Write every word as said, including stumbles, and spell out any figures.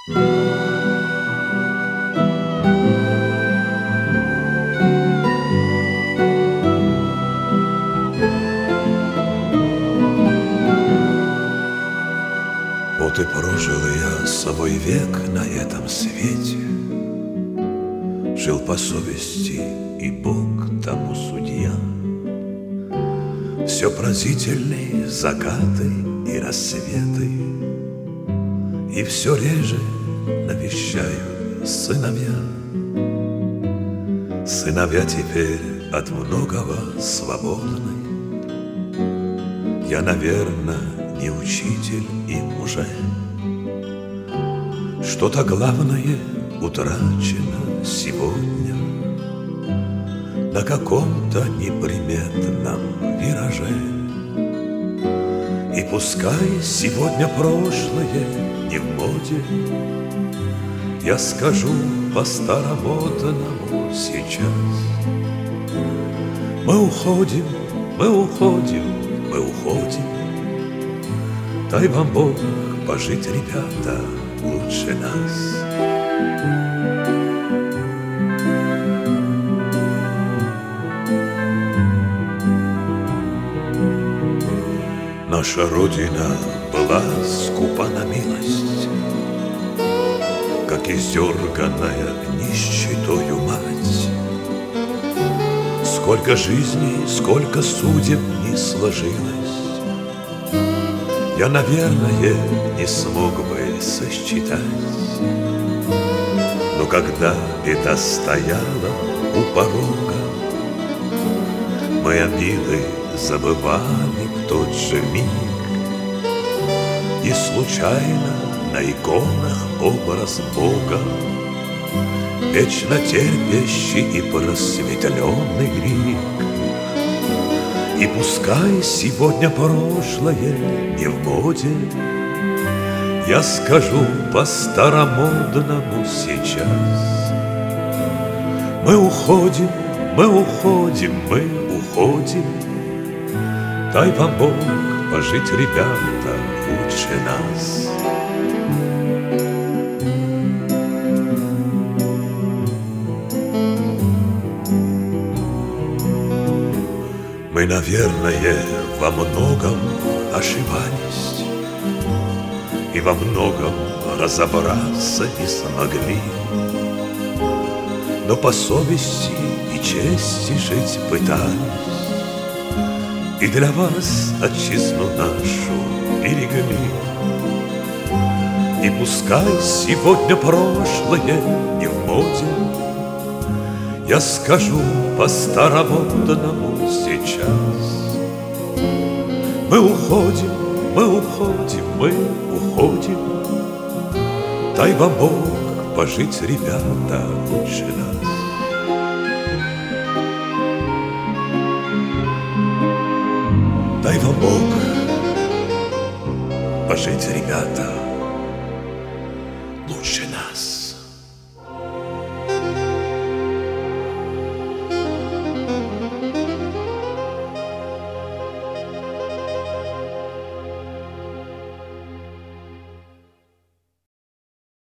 Вот и прожил я свой век на этом свете, жил по совести, и Бог тому судья. Все пронзительные закаты и рассветы, и все реже навещают сыновья. Сыновья теперь от многого свободны. Я, наверное, не учитель им уже. Что-то главное утрачено сегодня на каком-то неприметном вираже. И пускай сегодня прошлое не в моде, я скажу по-старомодному сейчас. Мы уходим, мы уходим, мы уходим. Дай вам Бог пожить, ребята, лучше нас. Наша Родина была скупа на милость, как издерганная нищетою мать. Сколько жизней, сколько судеб не сложилось, я, наверное, не смог бы сосчитать. Но когда беда стояла у порога, мы обиды забывали в тот же миг. И случайно на иконах образ Бога, вечно терпящий и просветленный лик. И пускай сегодня прошлое не в моде, я скажу по-старомодному сейчас. Мы уходим, мы уходим, мы уходим. Дай вам Бог пожить, ребята, лучше нас. Мы, наверное, во многом ошибались и во многом разобраться не смогли, но по совести и чести жить пытались, и для вас отчизну нашу берегли. И пускай сегодня прошлое не в моде, я скажу по-старомодному сейчас. Мы уходим, мы уходим, мы уходим. Дай вам Бог пожить, ребята, лучше нас. Дай вам Бог пожить, ребята,